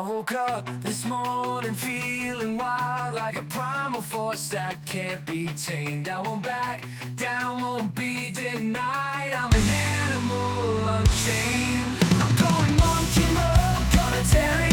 woke up this morning feeling wild, like a primal force that can't be tamed. I won't back down, won't be denied. I'm an animal unchained. I'm going monkey mode, gonna tear it